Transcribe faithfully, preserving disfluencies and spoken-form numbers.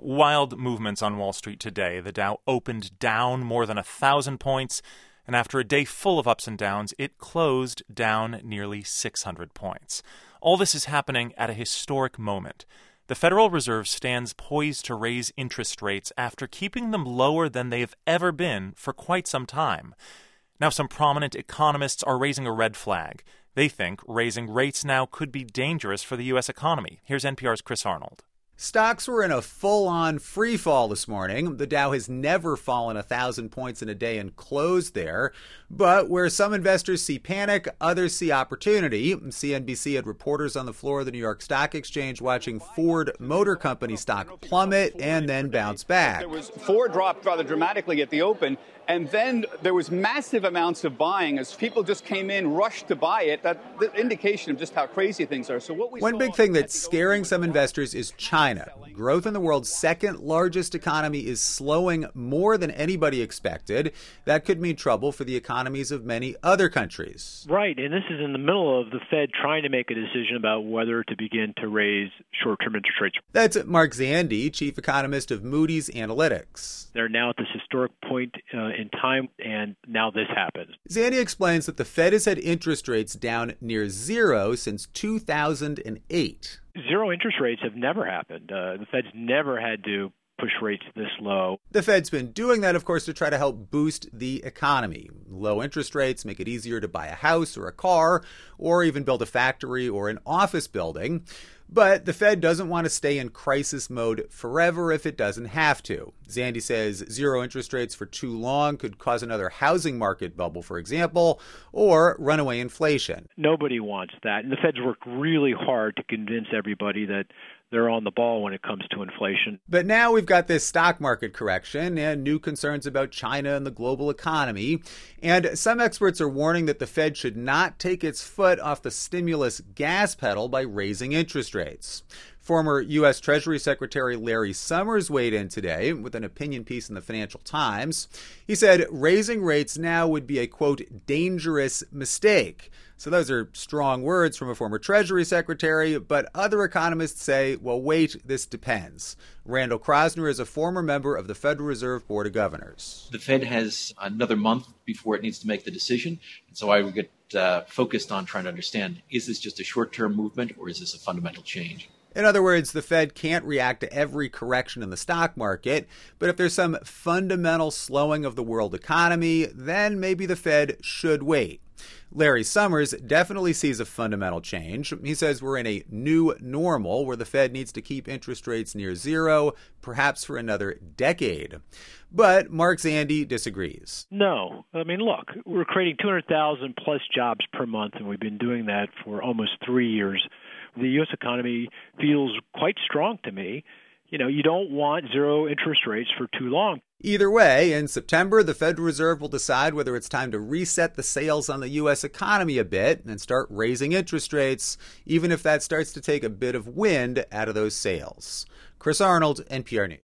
wild movements on Wall Street today. The Dow opened down more than one thousand points, and after a day full of ups and downs, it closed down nearly six hundred points. All this is happening at a historic moment. The Federal Reserve stands poised to raise interest rates after keeping them lower than they've ever been for quite some time. Now, some prominent economists are raising a red flag. They think raising rates now could be dangerous for the U S economy. Here's N P R's Chris Arnold. Stocks were in a full-on free fall this morning. The Dow has never fallen one thousand points in a day and closed there. But where some investors see panic, others see opportunity. C N B C had reporters on the floor of the New York Stock Exchange watching Ford Motor Company stock plummet and then bounce back. There was Ford dropped rather dramatically at the open, and then there was massive amounts of buying as people just came in, rushed to buy it. That's the indication of just how crazy things are. So what we One big thing that's scaring some investors is China. Growth in the world's second largest economy is slowing more than anybody expected. That could mean trouble for the economies of many other countries. Right, and this is in the middle of the Fed trying to make a decision about whether to begin to raise short-term interest rates. That's Mark Zandi, chief economist of Moody's Analytics. They're now at this historic point uh, in time, and now this happens. Zandi explains that the Fed has had interest rates down near zero since two thousand eight. Zero interest rates have never happened. Uh, the Fed's never had to push rates this low. The Fed's been doing that, of course, to try to help boost the economy. Low interest rates make it easier to buy a house or a car, or even build a factory or an office building. But the Fed doesn't want to stay in crisis mode forever if it doesn't have to. Zandi says zero interest rates for too long could cause another housing market bubble, for example, or runaway inflation. Nobody wants that. And the Fed's worked really hard to convince everybody that they're on the ball when it comes to inflation. But now we've got this stock market correction and new concerns about China and the global economy. And some experts are warning that the Fed should not take its foot off the stimulus gas pedal by raising interest rates. Former U S Treasury Secretary Larry Summers weighed in today with an opinion piece in the Financial Times. He said raising rates now would be a, quote, dangerous mistake. So those are strong words from a former Treasury Secretary, but other economists say, well, wait, this depends. Randall Krasner is a former member of the Federal Reserve Board of Governors. The Fed has another month before it needs to make the decision, and so I would get uh, focused on trying to understand, is this just a short-term movement or is this a fundamental change? In other words, the Fed can't react to every correction in the stock market, but if there's some fundamental slowing of the world economy, then maybe the Fed should wait. Larry Summers definitely sees a fundamental change. He says we're in a new normal where the Fed needs to keep interest rates near zero, perhaps for another decade. But Mark Zandi disagrees. No. I mean, look, we're creating two hundred thousand plus jobs per month, and we've been doing that for almost three years. The U S economy feels quite strong to me. You know, you don't want zero interest rates for too long. Either way, in September, the Federal Reserve will decide whether it's time to reset the sails on the U S economy a bit and start raising interest rates, even if that starts to take a bit of wind out of those sails. Chris Arnold, N P R News.